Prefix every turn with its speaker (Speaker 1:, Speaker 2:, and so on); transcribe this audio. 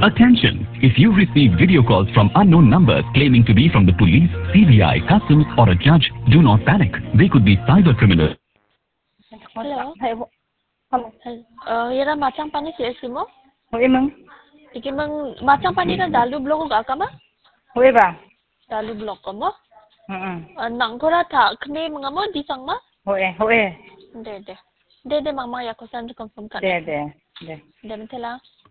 Speaker 1: Attention! If you receive video calls from unknown numbers claiming to be from the police, CBI, customs or a judge, do not panic. They could be cyber criminals.
Speaker 2: Hello.
Speaker 3: Hello.
Speaker 2: Yara macang pani sih mo?
Speaker 3: Hui mong.
Speaker 2: Iki mang macang pani na dalu blok ka kama?
Speaker 3: Hui ba?
Speaker 2: Dalu blok ka mo?
Speaker 3: Mm.
Speaker 2: Nang ko ra ta kne mga mo di sang ma?
Speaker 3: Hui, hui.
Speaker 2: De. De mama ya ko san confirm ka.
Speaker 3: De.
Speaker 2: De mentela.